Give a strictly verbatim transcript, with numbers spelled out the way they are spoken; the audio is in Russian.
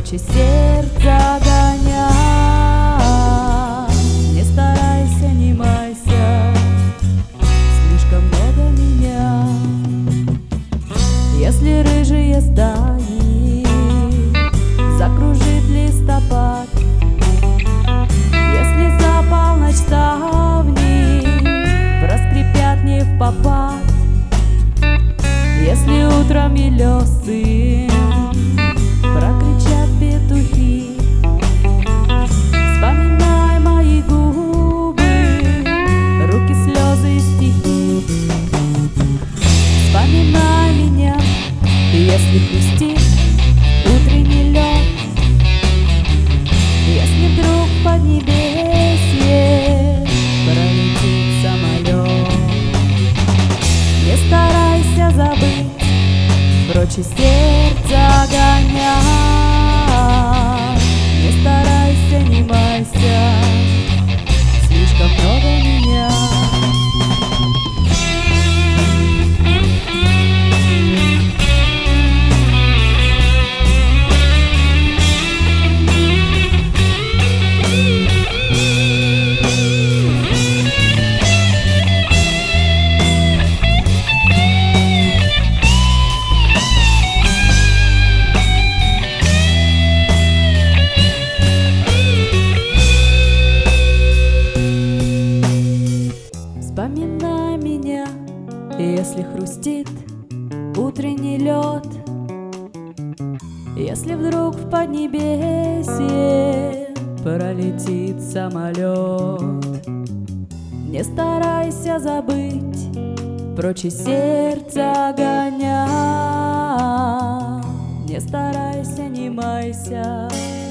прочь из сердца гоня. Не старайся, не майся, слишком много меня. Если рыжие стаи закружит листопад, если за полночь ставни проскрипят не впопад, если утром елесы прокричат петухи, вспоминай мои губы, руки, слезы и стихи. Вспоминай меня, если хрустит утренний лед, если вдруг в поднебесье пролетит самолет. Не старайся забыть, прочь из сердца гоня. Не старайся, не майся, слишком много меня. Вспоминай меня, если хрустит утренний лед, если вдруг в поднебесье пролетит самолет. Не старайся забыть, прочь из сердца гоня. Не старайся, не майся,